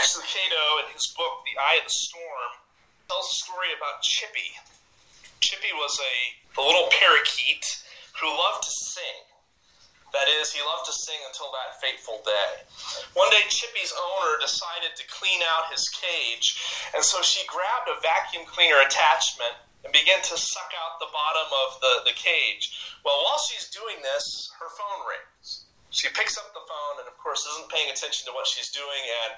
Max Lucado, in his book, The Eye of the Storm, tells a story about Chippy. Chippy was a little parakeet who loved to sing. That is, he loved to sing until that fateful day. One day, Chippy's owner decided to clean out his cage, and so she grabbed a vacuum cleaner attachment and began to suck out the bottom of the cage. Well, while she's doing this, her phone rings. She picks up the phone and, of course, isn't paying attention to what she's doing, and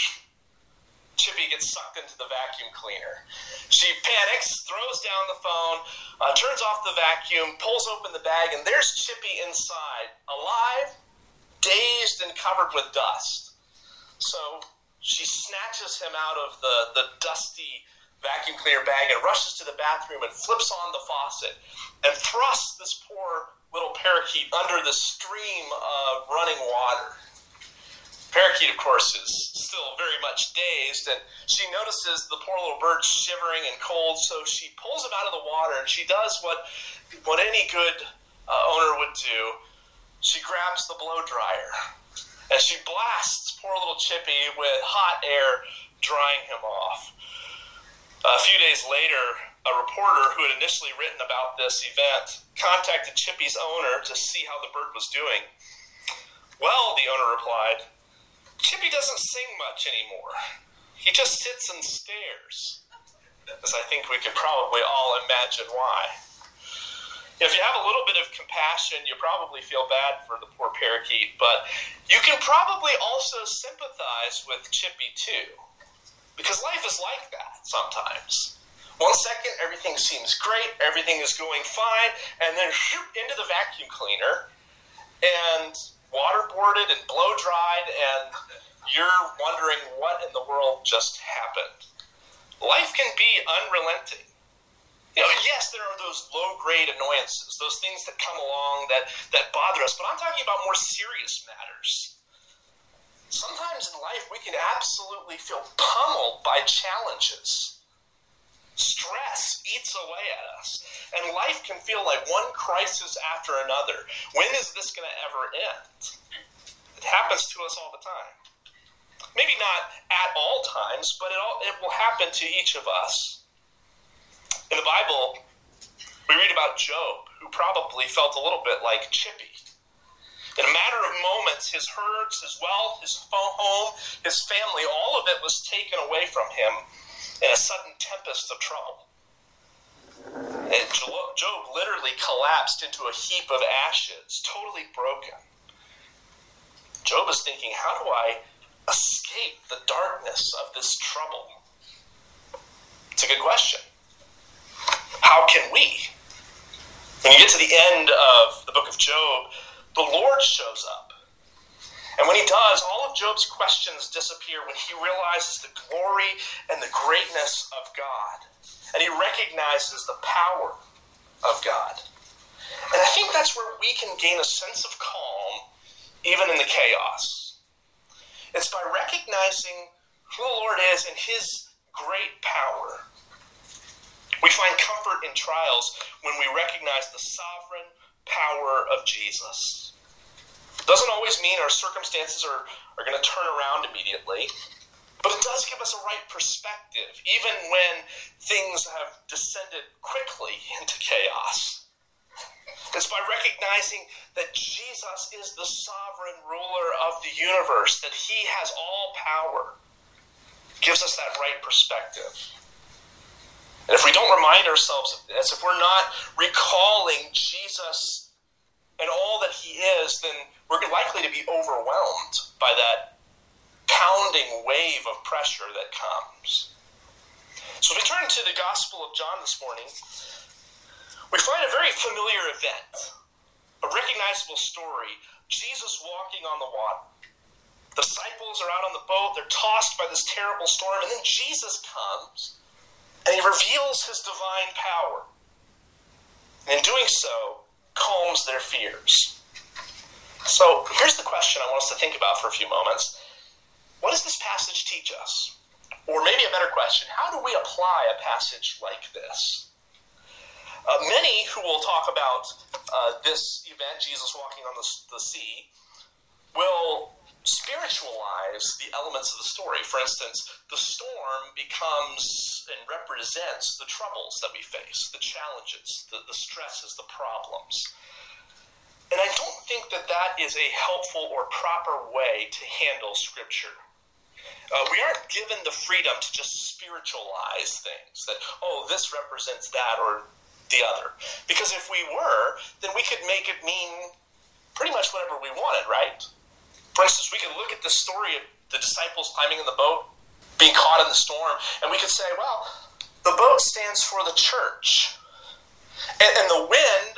Chippy gets sucked into the vacuum cleaner. She panics, throws down the phone, turns off the vacuum, pulls open the bag, and there's Chippy inside, alive, dazed, and covered with dust. So she snatches him out of the dusty vacuum cleaner bag and rushes to the bathroom and flips on the faucet and thrusts this poor little parakeet under the stream of running water. Parakeet, of course, is still very much dazed, and she notices the poor little bird shivering and cold, so she pulls him out of the water, and she does what any good owner would do. She grabs the blow dryer, and she blasts poor little Chippy with hot air, drying him off. A few days later, a reporter who had initially written about this event contacted Chippy's owner to see how the bird was doing. Well, the owner replied, Chippy doesn't sing much anymore. He just sits and stares. As I think we can probably all imagine why. If you have a little bit of compassion, you probably feel bad for the poor parakeet, but you can probably also sympathize with Chippy too. Because life is like that sometimes. One second, everything seems great, everything is going fine, and then shoot into the vacuum cleaner, and waterboarded and blow-dried, and you're wondering what in the world just happened. Life can be unrelenting. Yes, there are those low-grade annoyances, those things that come along that bother us, but I'm talking about more serious matters. Sometimes in life we can absolutely feel pummeled by challenges. Stress eats away at us, and life can feel like one crisis after another. When is this going to ever end? It happens to us all the time. Maybe not at all times, but it will happen to each of us. In the Bible, we read about Job, who probably felt a little bit like Chippy. In a matter of moments, his herds, his wealth, his home, his family, all of it was taken away from him in a sudden tempest of trouble. And Job literally collapsed into a heap of ashes, totally broken. Job is thinking, how do I escape the darkness of this trouble? It's a good question. How can we? When you get to the end of the book of Job, the Lord shows up. And when he does, all of Job's questions disappear when he realizes the glory and the greatness of God. And he recognizes the power of God. And I think that's where we can gain a sense of calm, even in the chaos. It's by recognizing who the Lord is and his great power. We find comfort in trials when we recognize the sovereign power of Jesus. Doesn't always mean our circumstances are going to turn around immediately, but it does give us a right perspective, even when things have descended quickly into chaos. It's by recognizing that Jesus is the sovereign ruler of the universe, that he has all power. It gives us that right perspective. And if we don't remind ourselves of this, if we're not recalling Jesus and all that he is, then we're likely to be overwhelmed by that pounding wave of pressure that comes. So as we turn to the Gospel of John this morning, we find a very familiar event, a recognizable story, Jesus walking on the water. The disciples are out on the boat, they're tossed by this terrible storm, and then Jesus comes, and he reveals his divine power. And in doing so, calms their fears. So here's the question I want us to think about for a few moments. What does this passage teach us? Or maybe a better question, how do we apply a passage like this? Many who will talk about this event, Jesus walking on the sea, will spiritualize the elements of the story. For instance, the storm becomes and represents the troubles that we face, the challenges, the stresses, the problems. And I don't think that that is a helpful or proper way to handle Scripture. We aren't given the freedom to just spiritualize things, that, oh, this represents that or the other. Because if we were, then we could make it mean pretty much whatever we wanted, right? For instance, we could look at the story of the disciples climbing in the boat, being caught in the storm, and we could say, well, the boat stands for the church. And the wind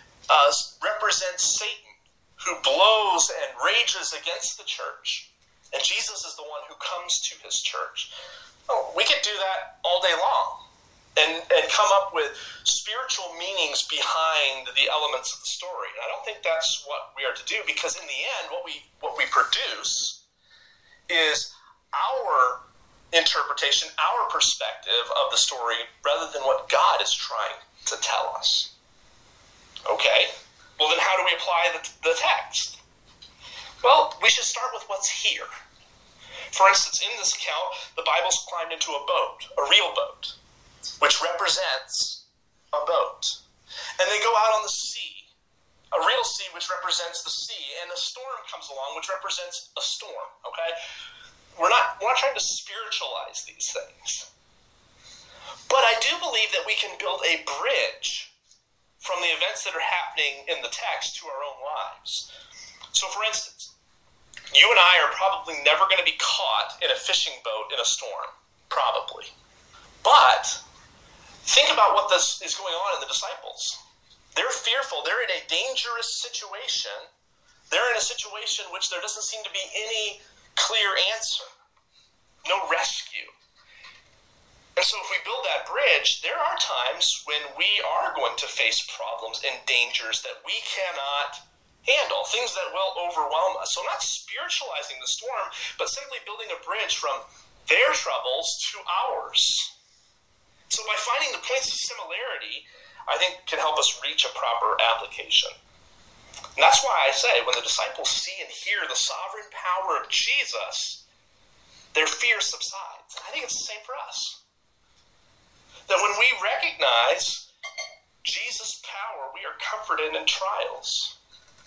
represents Satan, who blows and rages against the church. And Jesus is the one who comes to his church. Oh, we could do that all day long and come up with spiritual meanings behind the elements of the story. And I don't think that's what we are to do, because in the end, what we produce is our interpretation, our perspective of the story, rather than what God is trying to tell us. Okay? Well, then how do we apply the text? Well, we should start with what's here. For instance, in this account, the Bible's climbed into a boat, a real boat, which represents a boat. And they go out on the sea, a real sea which represents the sea, and a storm comes along which represents a storm, okay? We're not trying to spiritualize these things. But I do believe that we can build a bridge from the events that are happening in the text to our own lives. So, for instance, you and I are probably never going to be caught in a fishing boat in a storm. Probably. But think about what this is going on in the disciples. They're fearful. They're in a dangerous situation. They're in a situation in which there doesn't seem to be any clear answer. No rescue. And so if we build that bridge, there are times when we are going to face problems and dangers that we cannot handle, things that will overwhelm us. So I'm not spiritualizing the storm, but simply building a bridge from their troubles to ours. So by finding the points of similarity, I think can help us reach a proper application. And that's why I say, when the disciples see and hear the sovereign power of Jesus, their fear subsides. I think it's the same for us. That when we recognize Jesus' power, we are comforted in trials.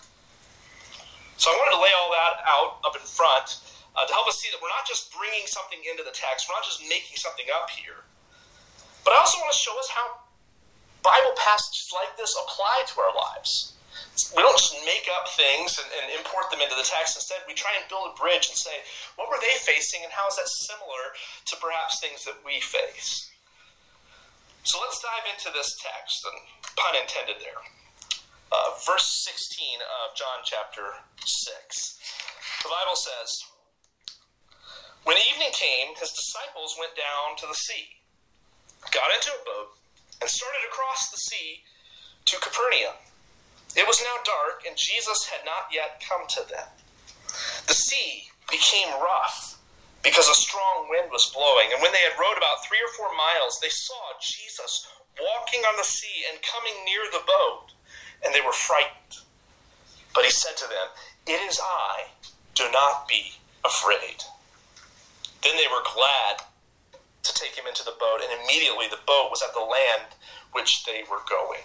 So I wanted to lay all that out up in front to help us see that we're not just bringing something into the text, we're not just making something up here. But I also want to show us how Bible passages like this apply to our lives. We don't just make up things and import them into the text. Instead, we try and build a bridge and say, what were they facing and how is that similar to perhaps things that we face? So let's dive into this text, and pun intended there. Verse 16 of John chapter 6. The Bible says, when evening came, his disciples went down to the sea, got into a boat, and started across the sea to Capernaum. It was now dark, and Jesus had not yet come to them. The sea became rough because a strong wind was blowing, and when they had rowed about 3 or 4 miles, they saw Jesus walking on the sea and coming near the boat. And they were frightened. But he said to them, it is I, do not be afraid. Then they were glad to take him into the boat, and immediately the boat was at the land which they were going.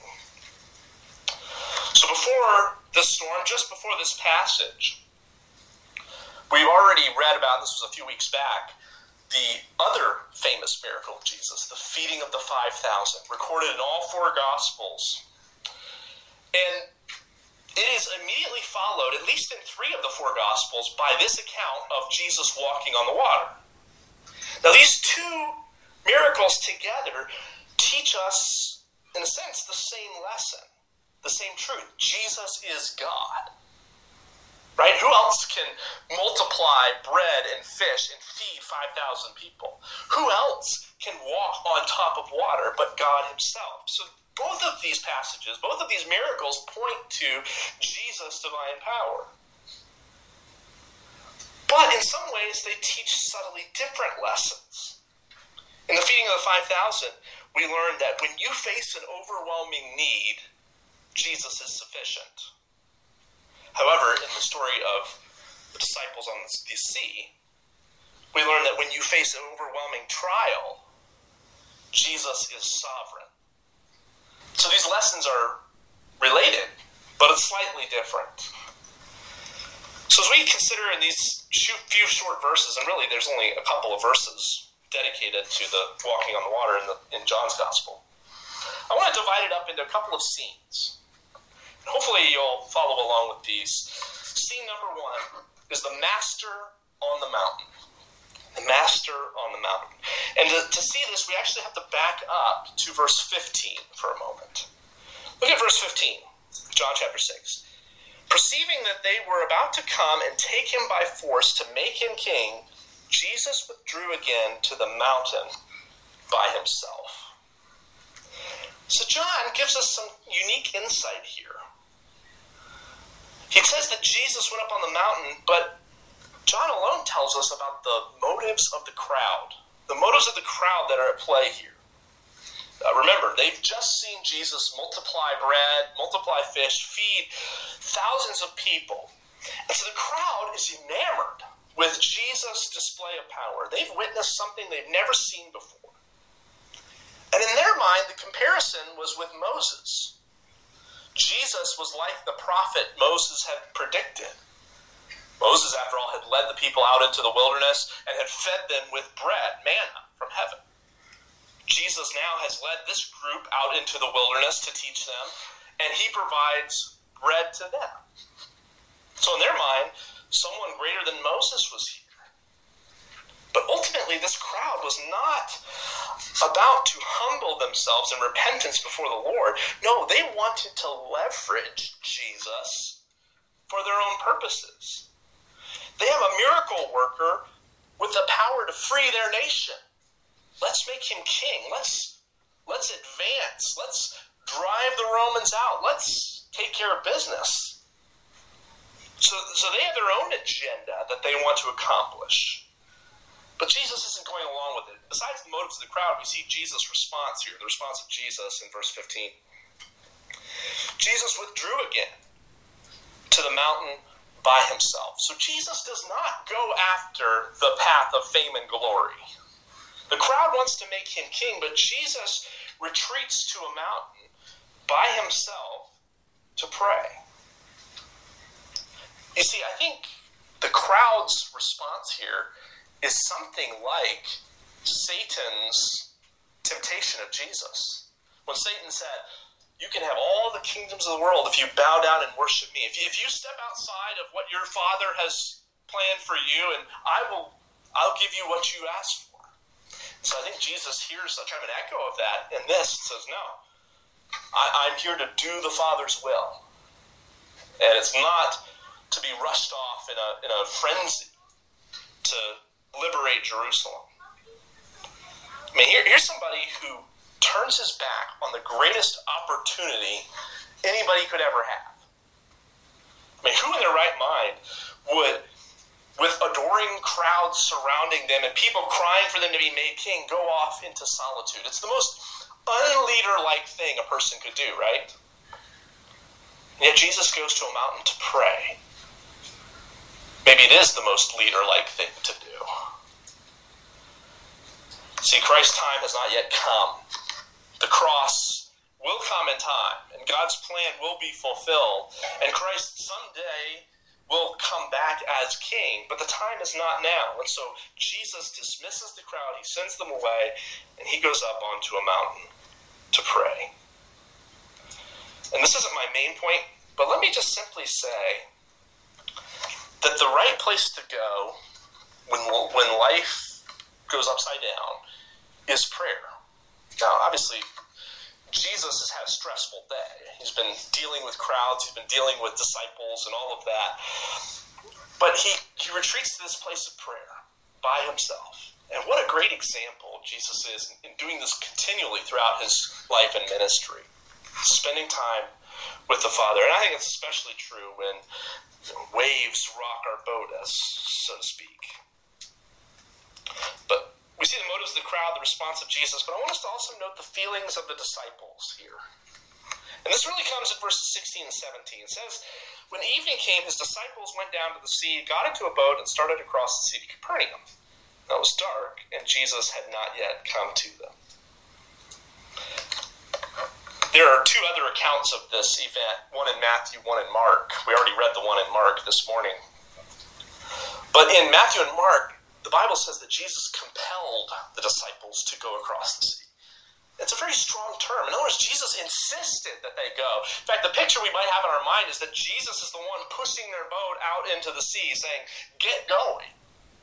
So before this storm, just before this passage, we've already read about, this was a few weeks back, the other famous miracle of Jesus, the feeding of the 5,000, recorded in all 4 Gospels. And it is immediately followed, at least in 3 of the 4 Gospels, by this account of Jesus walking on the water. Now, these 2 miracles together teach us, in a sense, the same lesson, the same truth. Jesus is God. Right? Who else can multiply bread and fish and feed 5,000 people? Who else can walk on top of water but God himself? So both of these passages, both of these miracles point to Jesus' divine power. But in some ways, they teach subtly different lessons. In the feeding of the 5,000, we learned that when you face an overwhelming need, Jesus is sufficient. However, in the story of the disciples on the sea, we learn that when you face an overwhelming trial, Jesus is sovereign. So these lessons are related, but it's slightly different. So as we consider in these few short verses, and really there's only a couple of verses dedicated to the walking on the water in John's Gospel, I want to divide it up into a couple of scenes. Hopefully you'll follow along with these. Scene number one is the Master on the mountain. The Master on the mountain. And to see this, we actually have to back up to verse 15 for a moment. Look at verse 15, John chapter 6. Perceiving that they were about to come and take him by force to make him king, Jesus withdrew again to the mountain by himself. So John gives us some unique insight here. He says that Jesus went up on the mountain, but John alone tells us about the motives of the crowd. The motives of the crowd that are at play here. Remember, they've just seen Jesus multiply bread, multiply fish, feed thousands of people. And so the crowd is enamored with Jesus' display of power. They've witnessed something they've never seen before. And in their mind, the comparison was with Moses. Jesus was like the prophet Moses had predicted. Moses, after all, had led the people out into the wilderness and had fed them with bread, manna from heaven. Jesus now has led this group out into the wilderness to teach them, and he provides bread to them. So in their mind, someone greater than Moses was here. But ultimately, this crowd was not about to humble themselves in repentance before the Lord. No, they wanted to leverage Jesus for their own purposes. They have a miracle worker with the power to free their nation. Let's make him king. Let's advance. Let's drive the Romans out. Let's take care of business. So they have their own agenda that they want to accomplish. But Jesus isn't going along with it. Besides the motives of the crowd, we see Jesus' response here, the response of Jesus in verse 15. Jesus withdrew again to the mountain by himself. So Jesus does not go after the path of fame and glory. The crowd wants to make him king, but Jesus retreats to a mountain by himself to pray. You see, I think the crowd's response here is something like Satan's temptation of Jesus. When Satan said, you can have all the kingdoms of the world if you bow down and worship me. If you step outside of what your Father has planned for you, and I'll give you what you ask for. So I think Jesus hears kind of an echo of that in this and says, no, I'm here to do the Father's will. And it's not to be rushed off in a frenzy to liberate Jerusalem. I mean, here's somebody who turns his back on the greatest opportunity anybody could ever have. I mean, who in their right mind would, with adoring crowds surrounding them and people crying for them to be made king, go off into solitude? It's the most unleader-like thing a person could do, right? And yet Jesus goes to a mountain to pray. Maybe it is the most leader-like thing to do. See, Christ's time has not yet come. The cross will come in time, and God's plan will be fulfilled, and Christ someday will come back as king, but the time is not now. And so Jesus dismisses the crowd, he sends them away, and he goes up onto a mountain to pray. And this isn't my main point, but let me just simply say that the right place to go when life goes upside down is prayer. Now, obviously, Jesus has had a stressful day. He's been dealing with crowds, he's been dealing with disciples and all of that. But he retreats to this place of prayer by himself. And what a great example Jesus is in doing this continually throughout his life and ministry. Spending time with the Father. And I think it's especially true when waves rock our boat, so to speak. But we see the motives of the crowd, the response of Jesus, but I want us to also note the feelings of the disciples here. And this really comes in verses 16 and 17. It says, when evening came, his disciples went down to the sea, got into a boat, and started across the sea to Capernaum. Now it was dark, and Jesus had not yet come to them. There are two other accounts of this event, one in Matthew, one in Mark. We already read the one in Mark this morning. But in Matthew and Mark, the Bible says that Jesus compelled the disciples to go across the sea. It's a very strong term. In other words, Jesus insisted that they go. In fact, the picture we might have in our mind is that Jesus is the one pushing their boat out into the sea, saying, get going.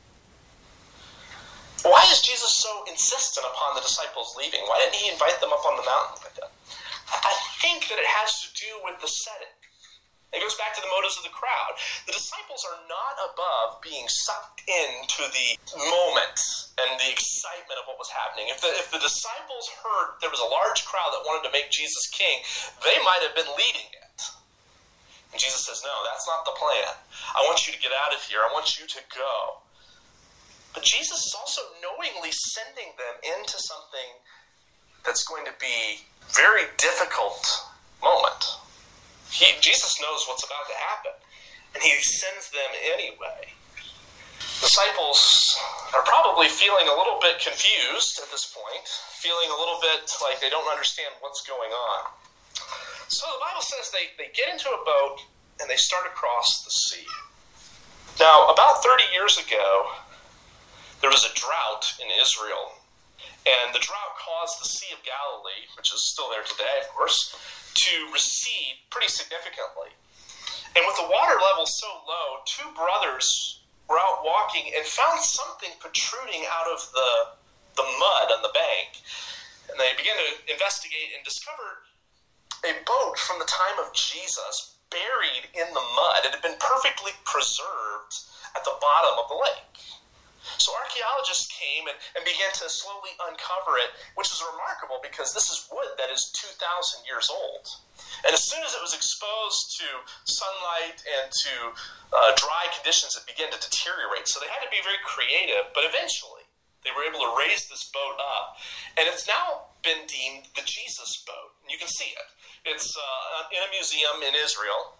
Why is Jesus so insistent upon the disciples leaving? Why didn't he invite them up on the mountain with him? I think that it has to do with the setting. It goes back to the motives of the crowd. The disciples are not above being sucked into the moment and the excitement of what was happening. If the disciples heard there was a large crowd that wanted to make Jesus king, they might have been leading it. And Jesus says, no, that's not the plan. I want you to get out of here. I want you to go. But Jesus is also knowingly sending them into something that's going to be very difficult moment. Jesus knows what's about to happen, and he sends them anyway. Disciples are probably feeling a little bit confused at this point, feeling a little bit like they don't understand what's going on. So the Bible says they get into a boat and they start across the sea. Now, about 30 years ago, there was a drought in Israel. And the drought caused the Sea of Galilee, which is still there today, of course, to recede pretty significantly. And with the water level so low, two brothers were out walking and found something protruding out of the mud on the bank. And they began to investigate and discovered a boat from the time of Jesus buried in the mud. It had been perfectly preserved at the bottom of the lake. So archaeologists came and began to slowly uncover it, which is remarkable because this is wood that is 2,000 years old. And as soon as it was exposed to sunlight and to dry conditions, it began to deteriorate. So they had to be very creative, but eventually they were able to raise this boat up. And it's now been deemed the Jesus boat. And you can see it. It's in a museum in Israel.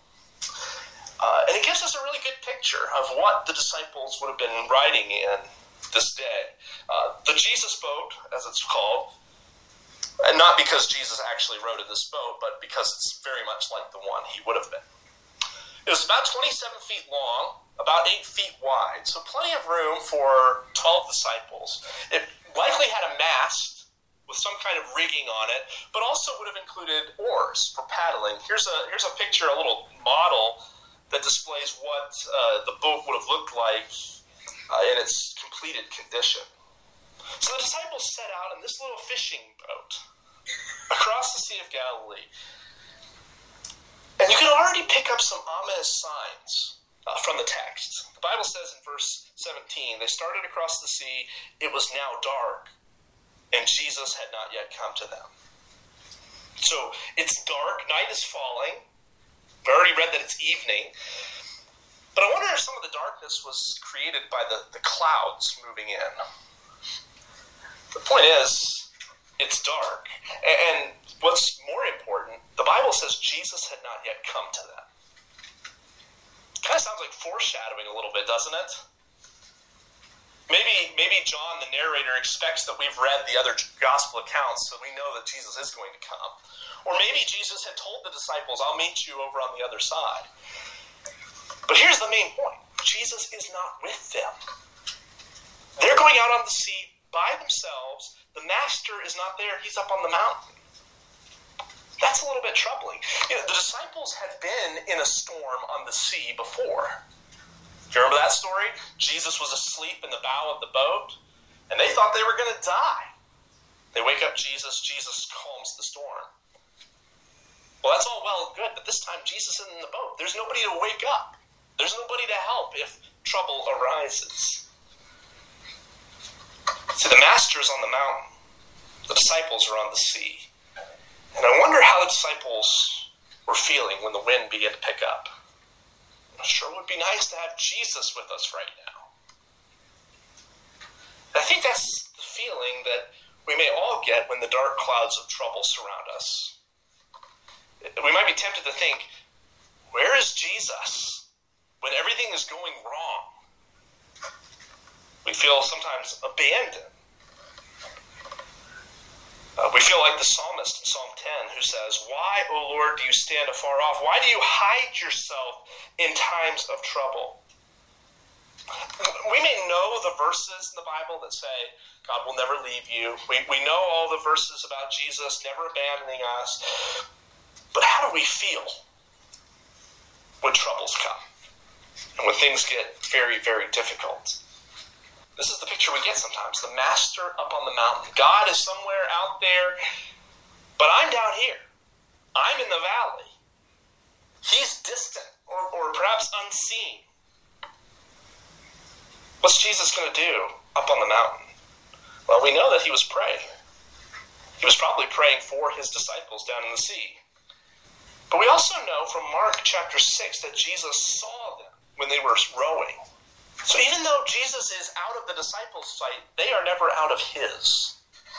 And it gives us a really good picture of what the disciples would have been riding in this day. The Jesus boat, as it's called, and not because Jesus actually rode in this boat, but because it's very much like the one he would have been. It was about 27 feet long, about 8 feet wide, so plenty of room for 12 disciples. It likely had a mast with some kind of rigging on it, but also would have included oars for paddling. Here's a picture, a little model that displays what the boat would have looked like in its completed condition. So the disciples set out in this little fishing boat across the Sea of Galilee. And you can already pick up some ominous signs from the text. The Bible says in verse 17, they started across the sea, it was now dark, and Jesus had not yet come to them. So it's dark, night is falling. We already read that it's evening. But I wonder if some of the darkness was created by the clouds moving in. The point is, it's dark. And what's more important, the Bible says Jesus had not yet come to them. Kind of sounds like foreshadowing a little bit, doesn't it? Maybe John, the narrator, expects that we've read the other gospel accounts so we know that Jesus is going to come. Or maybe Jesus had told the disciples, I'll meet you over on the other side. But here's the main point. Jesus is not with them. They're going out on the sea by themselves. The master is not there. He's up on the mountain. That's a little bit troubling. You know, the disciples had been in a storm on the sea before. Do you remember that story? Jesus was asleep in the bow of the boat, and they thought they were going to die. They wake up Jesus. Jesus calms the storm. Well, that's all well and good, but this time Jesus is in the boat. There's nobody to wake up. There's nobody to help if trouble arises. See, the master's on the mountain. The disciples are on the sea. And I wonder how the disciples were feeling when the wind began to pick up. It sure would be nice to have Jesus with us right now. And I think that's the feeling that we may all get when the dark clouds of trouble surround us. we might be tempted to think, where is Jesus when everything is going wrong? We feel sometimes abandoned. We feel like the psalmist in Psalm 10 who says, "Why, O Lord, do you stand afar off? Why do you hide yourself in times of trouble?" We may know the verses in the Bible that say, God will never leave you. We know all the verses about Jesus never abandoning us. But how do we feel when troubles come and when things get very, very difficult? This is the picture we get sometimes. The master up on the mountain. God is somewhere out there, but I'm down here. I'm in the valley. He's distant or perhaps unseen. What's Jesus going to do up on the mountain? Well, we know that he was praying. He was probably praying for his disciples down in the sea. But we also know from Mark chapter 6 that Jesus saw them when they were rowing. So even though Jesus is out of the disciples' sight, they are never out of his.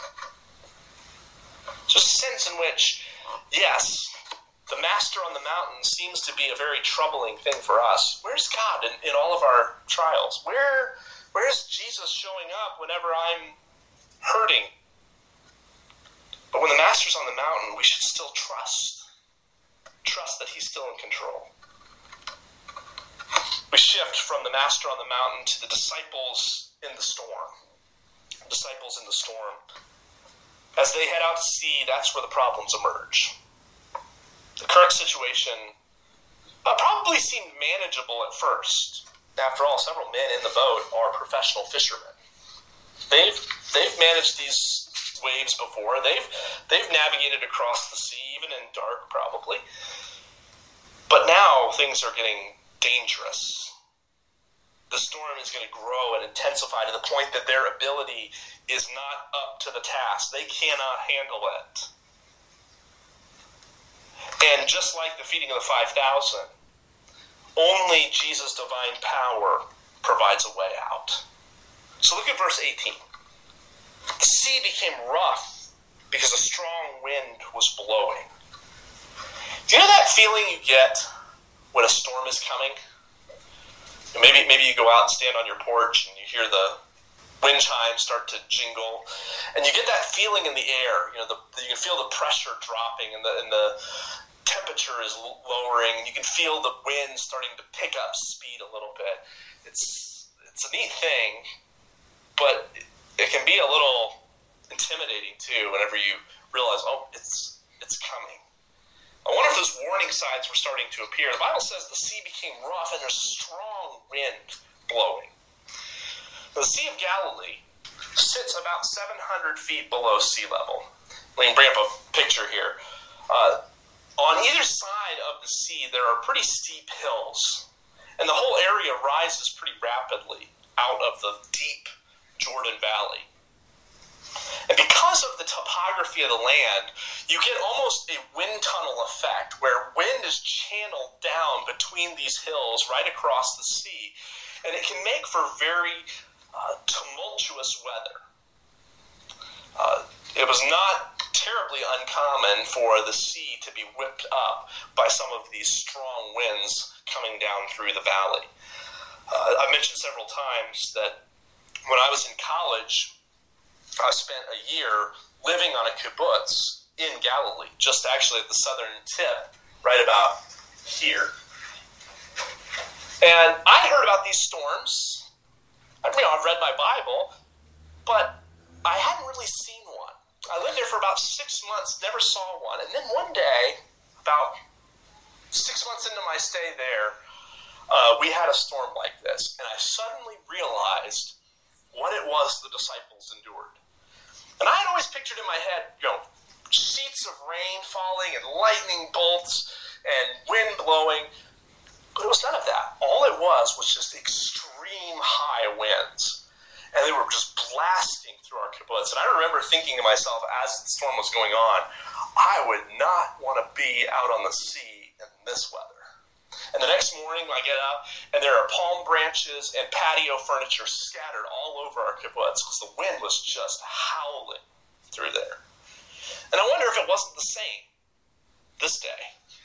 Just a sense in which, yes, the master on the mountain seems to be a very troubling thing for us. Where's God in all of our trials? Where's Jesus showing up whenever I'm hurting? But when the master's on the mountain, we should still trust. Trust that he's still in control. We shift from the master on the mountain to the disciples in the storm. Disciples in the storm. As they head out to sea, that's where the problems emerge. The current situation probably seemed manageable at first. After all, several men in the boat are professional fishermen. They've managed these waves before. They've navigated across the sea, even in dark, probably. But now things are getting dangerous. The storm is going to grow and intensify to the point that their ability is not up to the task. They cannot handle it. And just like the feeding of the 5,000, only Jesus' divine power provides a way out. So look at verse 18. The sea became rough because a strong wind was blowing. Do you know that feeling you get when a storm is coming? Maybe you go out and stand on your porch and you hear the wind chimes start to jingle, and you get that feeling in the air. You can feel the pressure dropping and the temperature is lowering. You can feel the wind starting to pick up speed a little bit. It's a neat thing, but it can be a little intimidating too whenever you realize, it's coming. I wonder if those warning signs were starting to appear. The Bible says the sea became rough and there's strong wind blowing. The Sea of Galilee sits about 700 feet below sea level. We can bring up a picture here. On either side of the sea, there are pretty steep hills, and the whole area rises pretty rapidly out of the deep Jordan Valley. And because of the topography of the land, you get almost a wind tunnel effect where wind is channeled down between these hills right across the sea, and it can make for very tumultuous weather. It was not terribly uncommon for the sea to be whipped up by some of these strong winds coming down through the valley. I've mentioned several times that when I was in college, I spent a year living on a kibbutz in Galilee, just actually at the southern tip, right about here. And I heard about these storms. I've read my Bible, but I hadn't really seen one. I lived there for about 6 months, never saw one. And then one day, about 6 months into my stay there, we had a storm like this. And I suddenly realized what it was the disciples endured. And I had always pictured in my head, sheets of rain falling and lightning bolts and wind blowing. But it was none of that. All it was just extreme high winds. And they were just blasting through our kibbutz. And I remember thinking to myself as the storm was going on, I would not want to be out on the sea in this weather. And the next morning I get up and there are palm branches and patio furniture scattered all over our kibbutz because the wind was just howling through there. And I wonder if it wasn't the same this day.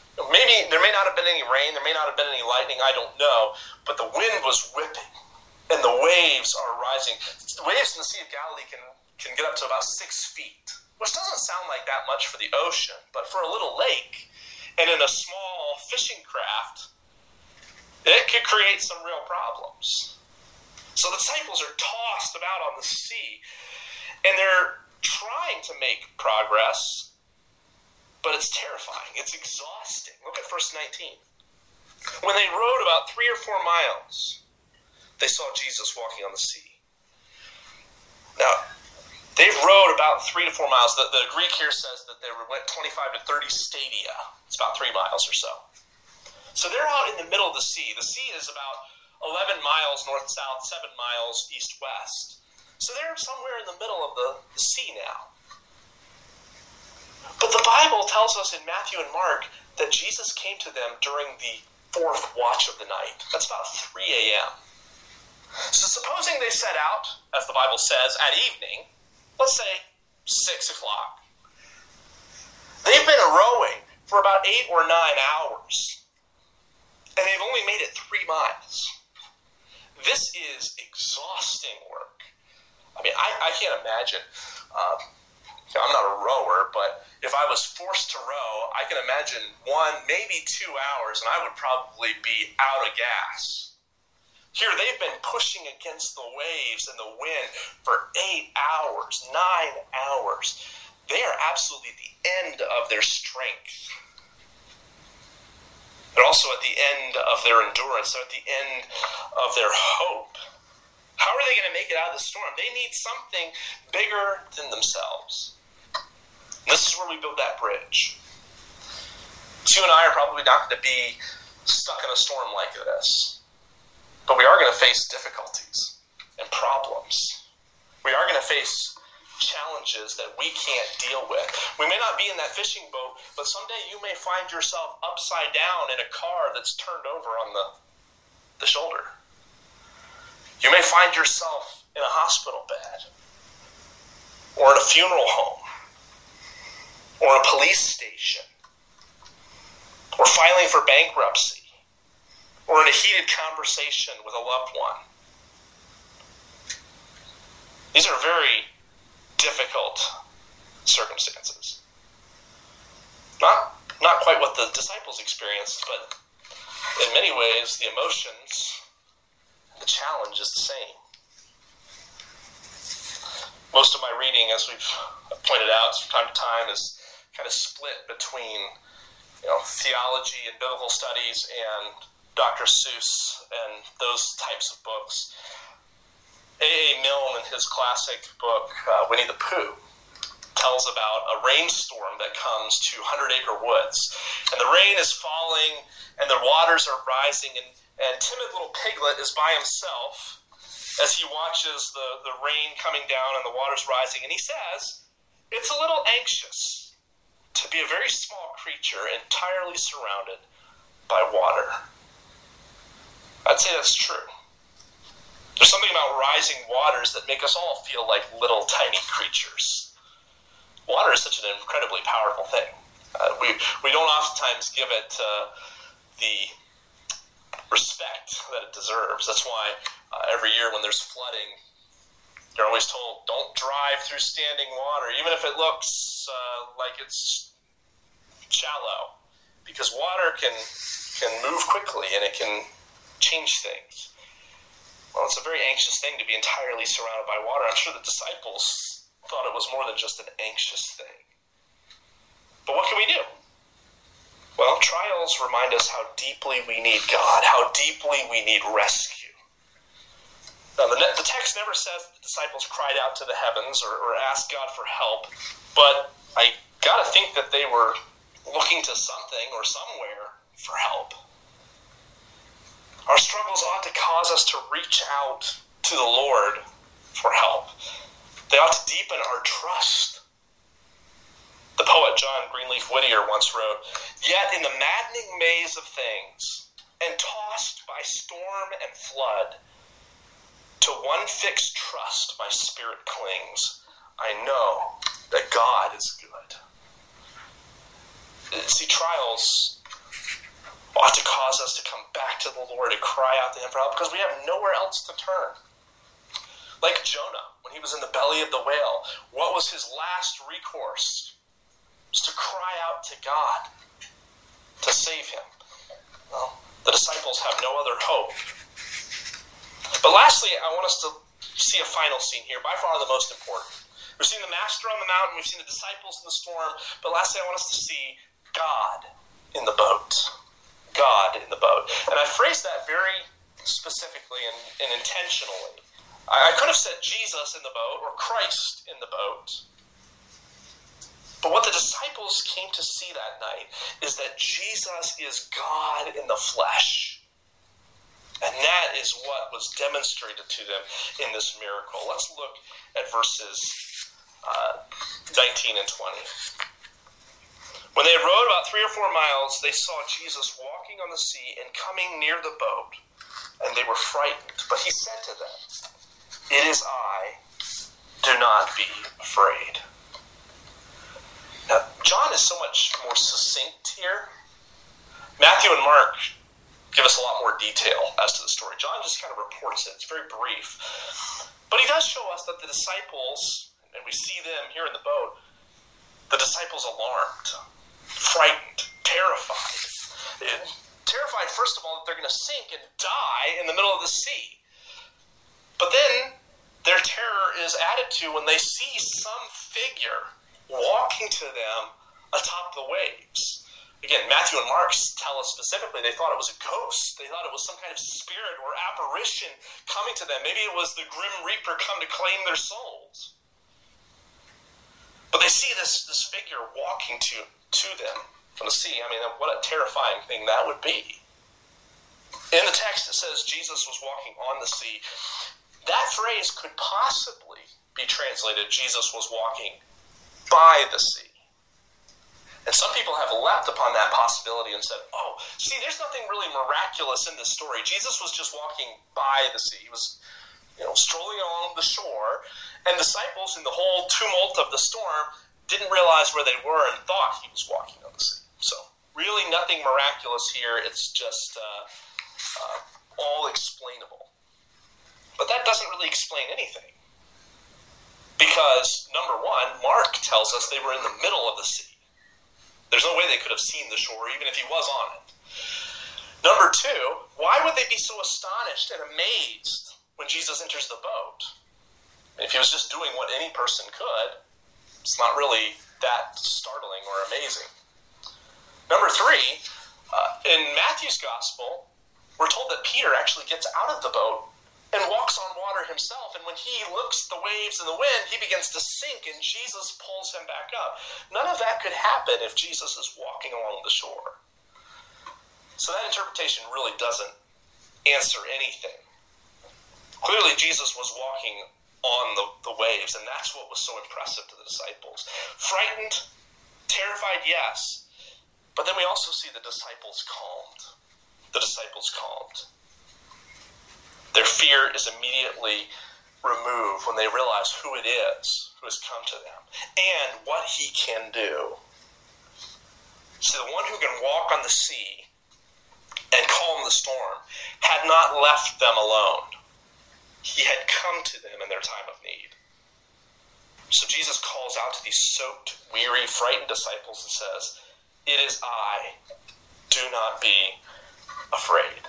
Maybe there may not have been any rain, there may not have been any lightning, I don't know, but the wind was whipping, and the waves are rising. The waves in the Sea of Galilee can get up to about 6 feet, which doesn't sound like that much for the ocean, but for a little lake, and in a small fishing craft, it could create some real problems. So the disciples are tossed about on the sea, and they're trying to make progress, but it's terrifying. It's exhausting. Look at verse 19. When they rowed about 3 or 4 miles, they saw Jesus walking on the sea. Now, they've rowed about 3 to 4 miles. The Greek here says that they went 25 to 30 stadia. It's about 3 miles or so. So they're out in the middle of the sea. The sea is about 11 miles north-south, 7 miles east-west. So they're somewhere in the middle of the sea now. But the Bible tells us in Matthew and Mark that Jesus came to them during the 4th watch of the night. That's about 3 a.m. So supposing they set out, as the Bible says, at evening, let's say 6 o'clock. They've been rowing for about 8 or 9 hours, and they've only made it 3 miles. This is exhausting work. I mean, I can't imagine. I'm not a rower, but if I was forced to row, I can imagine 1, maybe 2 hours, and I would probably be out of gas. Here, they've been pushing against the waves and the wind for 8 hours, 9 hours. They are absolutely at the end of their strength. They're also at the end of their endurance. They're at the end of their hope. How are they going to make it out of the storm? They need something bigger than themselves. This is where we build that bridge. So you and I are probably not going to be stuck in a storm like this. But we are going to face difficulties and problems. We are going to face challenges that we can't deal with. We may not be in that fishing boat, but someday you may find yourself upside down in a car that's turned over on the shoulder. You may find yourself in a hospital bed, or in a funeral home, or a police station, or filing for bankruptcy, or in a heated conversation with a loved one. These are very difficult circumstances. Not quite what the disciples experienced, but in many ways the emotions, the challenge is the same. Most of my reading, as we've pointed out from time to time, is kind of split between theology and biblical studies and Dr. Seuss and those types of books. A.A. Milne, in his classic book, Winnie the Pooh, tells about a rainstorm that comes to 100-acre woods. And the rain is falling, and the waters are rising, and timid little Piglet is by himself as he watches the rain coming down and the waters rising. And he says, it's a little anxious to be a very small creature entirely surrounded by water. I'd say that's true. There's something about rising waters that make us all feel like little tiny creatures. Water is such an incredibly powerful thing. We don't oftentimes give it the respect that it deserves. That's why every year when there's flooding, you're always told, don't drive through standing water, even if it looks like it's shallow, because water can move quickly and it can change things. Well, it's a very anxious thing to be entirely surrounded by water. I'm sure the disciples thought it was more than just an anxious thing. But what can we do? Well, trials remind us how deeply we need God, how deeply we need rescue. Now, the text never says the disciples cried out to the heavens or asked God for help, but I gotta think that they were looking to something or somewhere for help. Our struggles ought to cause us to reach out to the Lord for help. They ought to deepen our trust. The poet John Greenleaf Whittier once wrote, "Yet in the maddening maze of things, and tossed by storm and flood, to one fixed trust my spirit clings. I know that God is good." See, trials ought to cause us to come back to the Lord and cry out to him for help, because we have nowhere else to turn. Like Jonah, when he was in the belly of the whale, what was his last recourse? It was to cry out to God to save him. Well, the disciples have no other hope. But lastly, I want us to see a final scene here, by far the most important. We've seen the master on the mountain, we've seen the disciples in the storm, but lastly I want us to see God in the boat. God in the boat. And I phrased that very specifically and intentionally. I could have said Jesus in the boat or Christ in the boat. But what the disciples came to see that night is that Jesus is God in the flesh. And that is what was demonstrated to them in this miracle. Let's look at verses 19 and 20. When they had rowed about 3 or 4 miles, they saw Jesus walking on the sea and coming near the boat, and they were frightened. But he said to them, "It is I, do not be afraid." Now, John is so much more succinct here. Matthew and Mark give us a lot more detail as to the story. John just kind of reports it. It's very brief. But he does show us that the disciples, and we see them here in the boat, the disciples alarmed, frightened, terrified. Terrified, first of all, that they're going to sink and die in the middle of the sea. But then their terror is added to when they see some figure walking to them atop the waves. Again, Matthew and Mark tell us specifically they thought it was a ghost. They thought it was some kind of spirit or apparition coming to them. Maybe it was the Grim Reaper come to claim their souls. But they see this figure walking to them from the sea. I mean, what a terrifying thing that would be. In the text it says Jesus was walking on the sea. That phrase could possibly be translated, Jesus was walking by the sea. And some people have leapt upon that possibility and said, oh, see, there's nothing really miraculous in this story. Jesus was just walking by the sea. He was, strolling along the shore, and disciples in the whole tumult of the storm didn't realize where they were and thought he was walking on the sea. So really nothing miraculous here. It's just all explainable. But that doesn't really explain anything. Because, number one, Mark tells us they were in the middle of the sea. There's no way they could have seen the shore, even if he was on it. Number two, why would they be so astonished and amazed when Jesus enters the boat? If he was just doing what any person could, it's not really that startling or amazing. Number three, in Matthew's gospel, we're told that Peter actually gets out of the boat and walks on water himself, and when he looks at the waves and the wind, he begins to sink, and Jesus pulls him back up. None of that could happen if Jesus is walking along the shore. So that interpretation really doesn't answer anything. Clearly, Jesus was walking on the waves, and that's what was so impressive to the disciples. Frightened, terrified, yes, but then we also see the disciples calmed. The disciples calmed. Their fear is immediately removed when they realize who it is who has come to them and what he can do. So the one who can walk on the sea and calm the storm had not left them alone. He had come to them in their time of need. So Jesus calls out to these soaked, weary, frightened disciples and says, "It is I. Do not be afraid."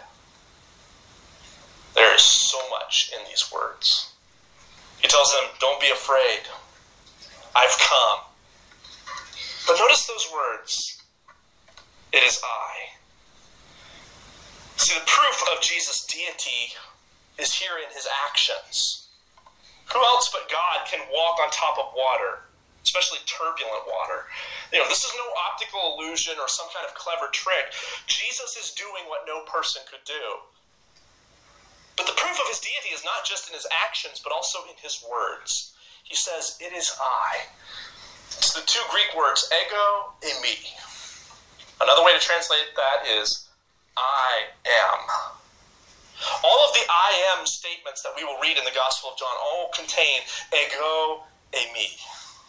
There is so much in these words. He tells them, don't be afraid. I've come. But notice those words. It is I. See, the proof of Jesus' deity is here in his actions. Who else but God can walk on top of water, especially turbulent water? This is no optical illusion or some kind of clever trick. Jesus is doing what no person could do. But the proof of his deity is not just in his actions, but also in his words. He says, it is I. It's the two Greek words, ego, eimi. Another way to translate that is, I am. All of the I am statements that we will read in the Gospel of John all contain ego, eimi.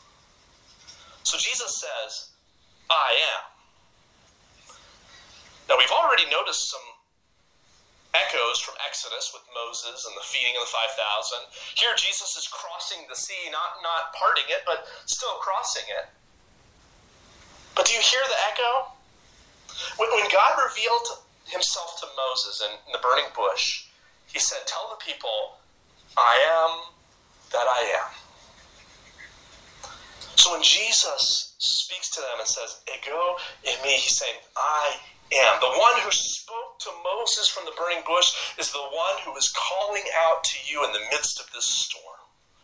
So Jesus says, I am. Now, we've already noticed some echoes from Exodus with Moses and the feeding of the 5,000. Here, Jesus is crossing the sea, not parting it, but still crossing it. But do you hear the echo? When God revealed himself to Moses in the burning bush, he said, tell the people, I am that I am. So when Jesus speaks to them and says, ego in me, he's saying, I am. The one who spoke to Moses from the burning bush is the one who is calling out to you in the midst of this storm.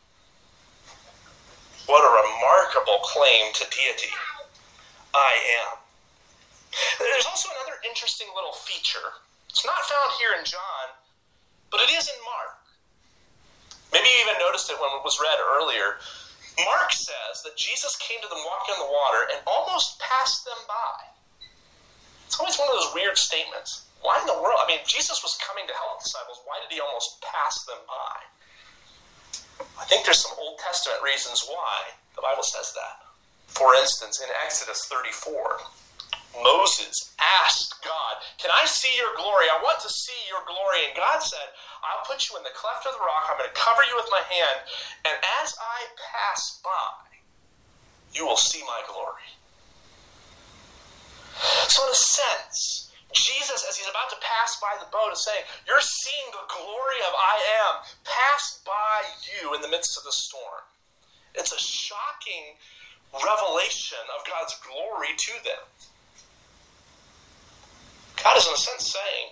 What a remarkable claim to deity. I am. There's also another interesting little feature. It's not found here in John, but it is in Mark. Maybe you even noticed it when it was read earlier. Mark says that Jesus came to them walking on the water and almost passed them by. It's always one of those weird statements. Why in the world? I mean, Jesus was coming to help the disciples. Why did he almost pass them by? I think there's some Old Testament reasons why the Bible says that. For instance, in Exodus 34, Moses asked God, can I see your glory? I want to see your glory. And God said, I'll put you in the cleft of the rock. I'm going to cover you with my hand. And as I pass by, you will see my glory. So in a sense, Jesus, as he's about to pass by the boat, is saying, you're seeing the glory of I am pass by you in the midst of the storm. It's a shocking revelation of God's glory to them. God is in a sense saying,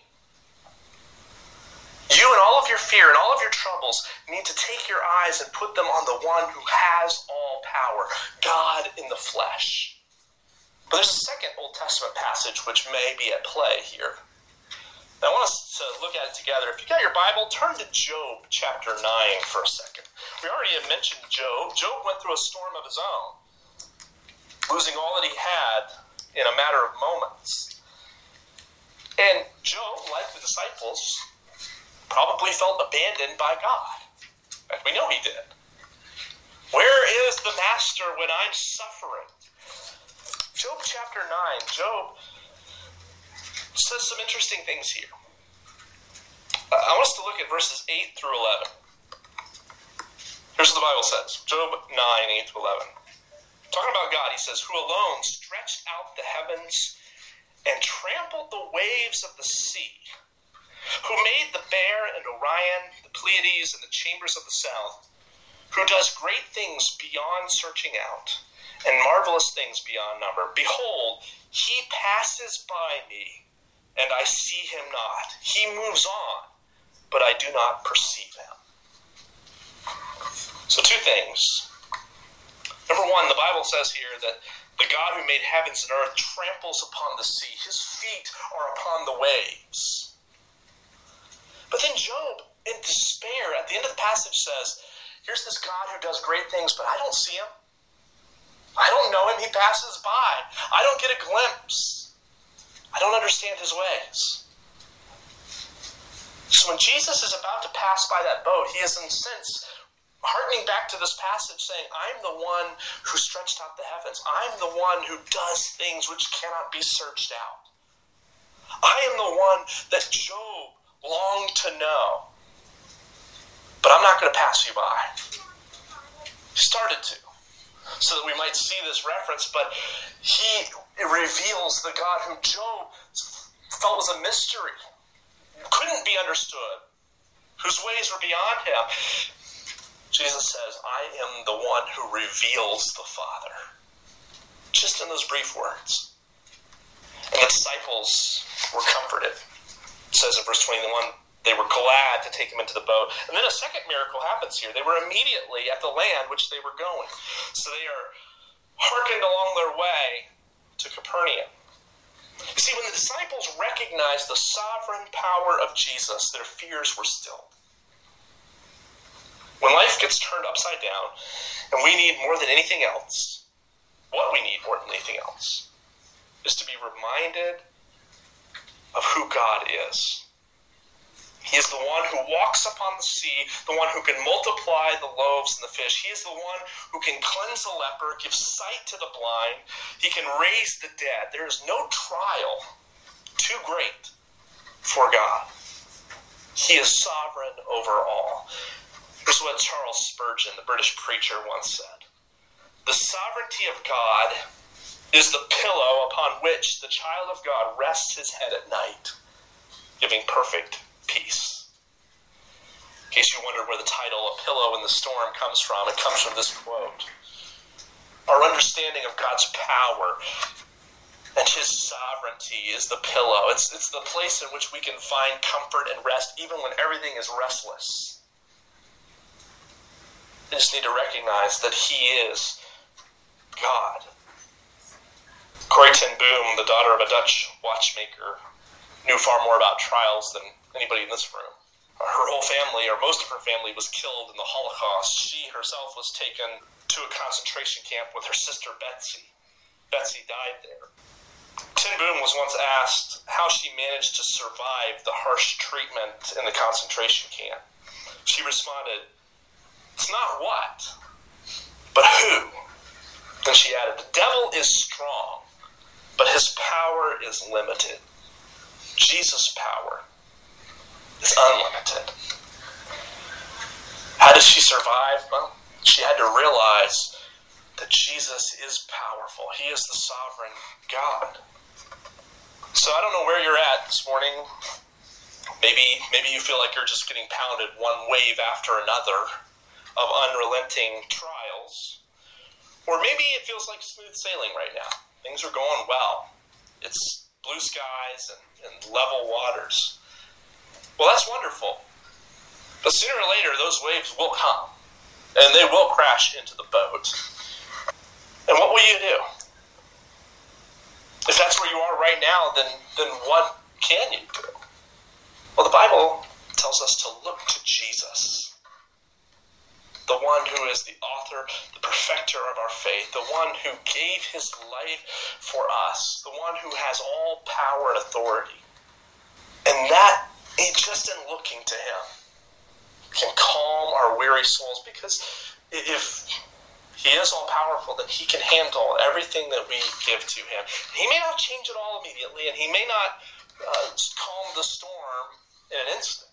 you and all of your fear and all of your troubles need to take your eyes and put them on the one who has all power, God in the flesh. But there's a second Old Testament passage which may be at play here. Now, I want us to look at it together. If you got your Bible, turn to Job chapter 9 for a second. We already have mentioned Job. Job went through a storm of his own, losing all that he had in a matter of moments. And Job, like the disciples, probably felt abandoned by God. In fact, we know he did. Where is the master when I'm suffering? Job chapter 9, Job says some interesting things here. I want us to look at verses 8 through 11. Here's what the Bible says. Job 9, 8 through 11. Talking about God, he says, who alone stretched out the heavens and trampled the waves of the sea, who made the Bear and Orion, the Pleiades, and the chambers of the south, who does great things beyond searching out, and marvelous things beyond number. Behold, he passes by me, and I see him not. He moves on, but I do not perceive him. So two things. Number one, the Bible says here that the God who made heavens and earth tramples upon the sea. His feet are upon the waves. But then Job, in despair, at the end of the passage says, here's this God who does great things, but I don't see him. I don't know him. He passes by. I don't get a glimpse. I don't understand his ways. So when Jesus is about to pass by that boat, he is in a sense hearkening back to this passage saying, I'm the one who stretched out the heavens. I'm the one who does things which cannot be searched out. I am the one that Job longed to know. But I'm not going to pass you by. He started to, so that we might see this reference, but he reveals the God who Job felt was a mystery, couldn't be understood, whose ways were beyond him. Jesus says, I am the one who reveals the Father. Just in those brief words. And the disciples were comforted. It says in verse 21, they were glad to take him into the boat. And then a second miracle happens here. They were immediately at the land which they were going. So they are hearkened along their way to Capernaum. You see, when the disciples recognized the sovereign power of Jesus, their fears were stilled. When life gets turned upside down, and we need more than anything else, what we need more than anything else, is to be reminded of who God is. He is the one who walks upon the sea, the one who can multiply the loaves and the fish. He is the one who can cleanse the leper, give sight to the blind. He can raise the dead. There is no trial too great for God. He is sovereign over all. Here's what Charles Spurgeon, the British preacher, once said. The sovereignty of God is the pillow upon which the child of God rests his head at night, giving perfect peace. In case you wondered where the title "A Pillow in the Storm" comes from, it comes from this quote. Our understanding of God's power and his sovereignty is the pillow. It's the place in which we can find comfort and rest even when everything is restless. We just need to recognize that he is God. Corrie ten Boom, the daughter of a Dutch watchmaker, knew far more about trials than anybody in this room. Her whole family, or most of her family, was killed in the Holocaust. She herself was taken to a concentration camp with her sister Betsy. Betsy died there. Ten Boom was once asked how she managed to survive the harsh treatment in the concentration camp. She responded, "It's not what, but who." Then she added, "The devil is strong, but his power is limited. Jesus' power is unlimited." How did she survive? Well, she had to realize that Jesus is powerful. He is the sovereign God. So I don't know where you're at this morning. Maybe you feel like you're just getting pounded one wave after another of unrelenting trials. Or maybe it feels like smooth sailing right now. Things are going well. It's blue skies and level waters. Well, that's wonderful. But sooner or later, those waves will come. And they will crash into the boat. And what will you do? If that's where you are right now, then what can you do? Well, the Bible tells us to look to Jesus, the one who is the author, the perfecter of our faith, the one who gave his life for us, the one who has all power and authority. And that, just in looking to him, can calm our weary souls, because if he is all powerful, then he can handle everything that we give to him. He may not change it all immediately, and he may not calm the storm in an instant.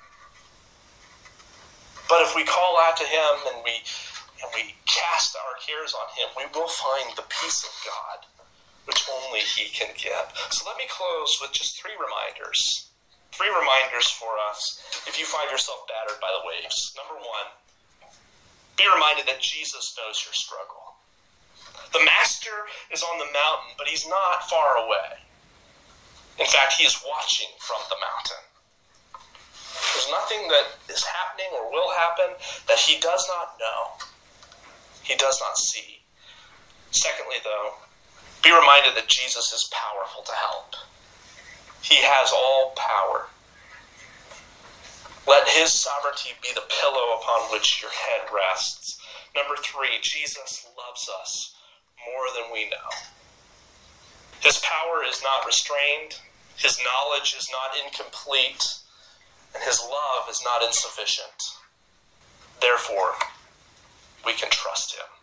But if we call out to him and we cast our cares on him, we will find the peace of God, which only he can give. So let me close with just three reminders. Three reminders for us if you find yourself battered by the waves. Number one, be reminded that Jesus knows your struggle. The master is on the mountain, but he's not far away. In fact, he is watching from the mountain. There's nothing that is happening or will happen that he does not know. He does not see. Secondly, though, be reminded that Jesus is powerful to help. He has all power. Let his sovereignty be the pillow upon which your head rests. Number three, Jesus loves us more than we know. His power is not restrained. His knowledge is not incomplete. And his love is not insufficient. Therefore, we can trust him.